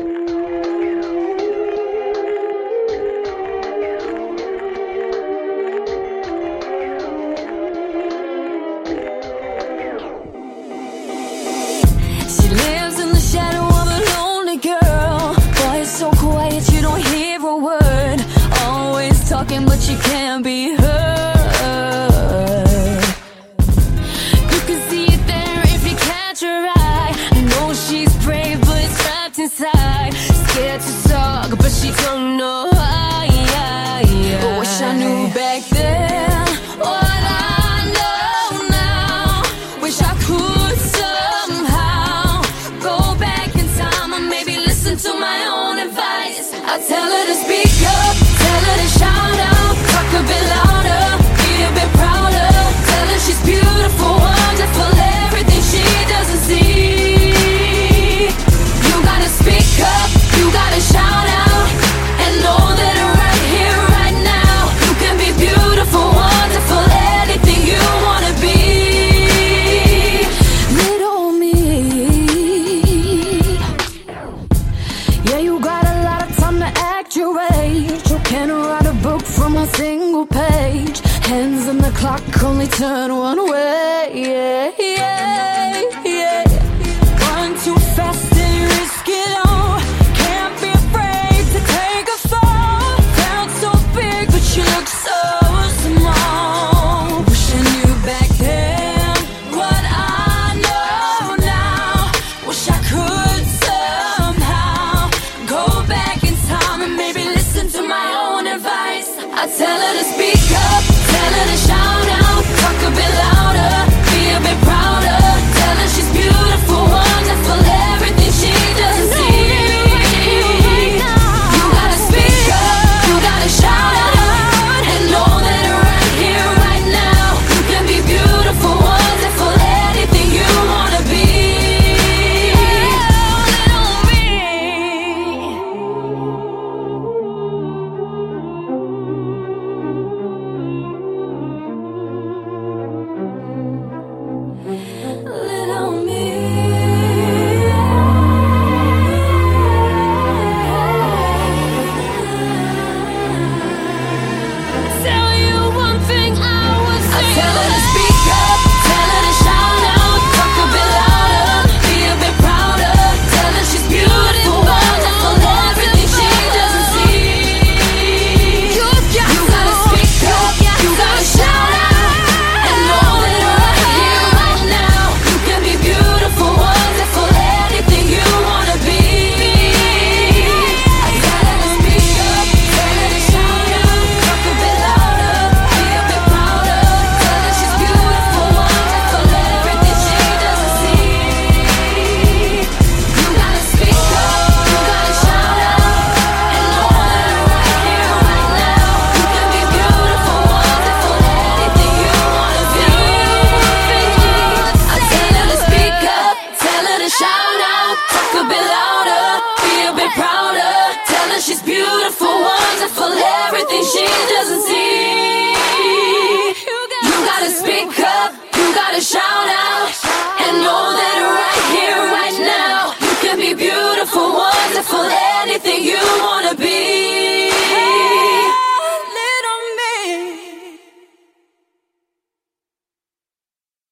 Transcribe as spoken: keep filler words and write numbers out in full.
She lives in the shadow of a lonely girl. Boy, it's so quiet, you don't hear a word. Always talking, but she can't be heard. You can see it there if you catch her eye. I know she's brave, but it's trapped inside. Scared to talk, but she don't know why. I wish I knew back then what I know now. Wish I could somehow go back in time and maybe listen to my own advice. I tell her to speak up, tell her to shout out, talk a bit louder, be a bit prouder. Tell her she's beautiful, wonderful, everything she doesn't see. You gotta speak up, you gotta shout out, and know that right here, right now, you can be beautiful, wonderful, anything you wanna be. Little me. Yeah, you got a lot of time to act your age. You can't write a book from a single page. Hands on the clock, only turn one way. Yeah, yeah, yeah. Run too fast and risk it all. Can't be afraid to take a fall. Felt so big, but you look so small. Wish I knew back then what I know now. Wish I could somehow go back in time and maybe listen to my own advice. I tell her to speak up, tell her to shout